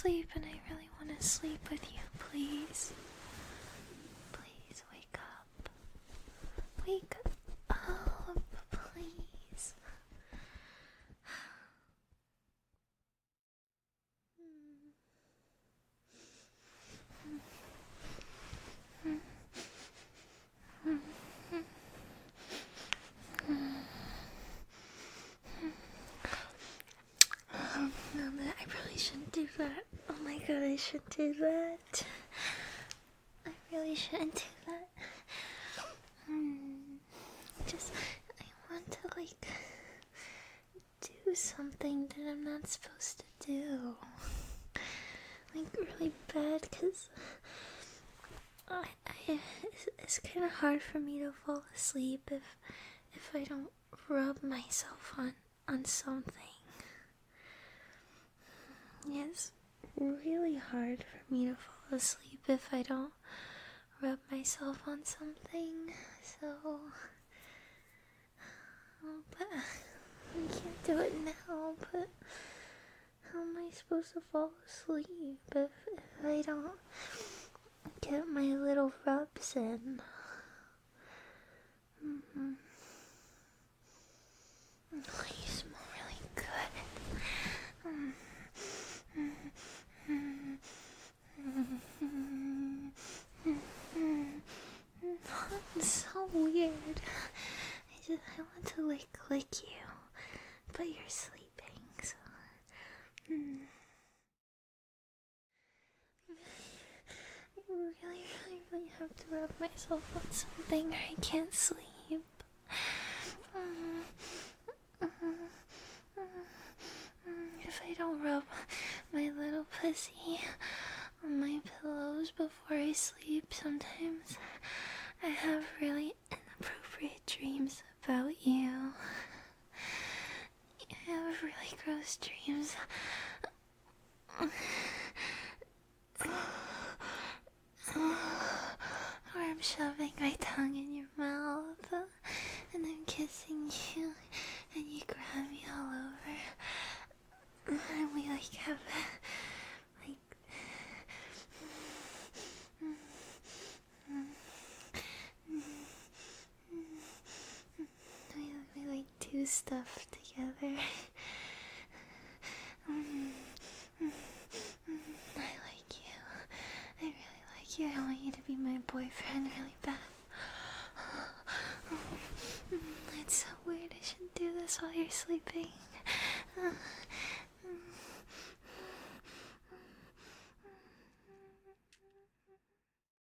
asleep and I really want to sleep with you, please. Please wake up. Wake up, please. No, I probably shouldn't do that. Oh my god, I shouldn't do that. I really shouldn't do that. I want to, do something that I'm not supposed to do. Really bad, because it's kind of hard for me to fall asleep if I don't rub myself on something. It's really hard for me to fall asleep if I don't rub myself on something, so... but I can't do it now, but how am I supposed to fall asleep if I don't get my little rubs in? Oh, you smell really good. It's so weird. I want to lick you, but you're sleeping, so... I really have to rub myself on something or I can't sleep. If I don't rub my little pussy on my pillows before I sleep, sometimes I have really inappropriate dreams about you. I have really gross dreams. Or I'm shoving my tongue in your mouth and I'm kissing you and you grab me all over and we have we do stuff together. I like you. I really like you. I want you to be my boyfriend really bad. It's so weird. I shouldn't do this while you're sleeping.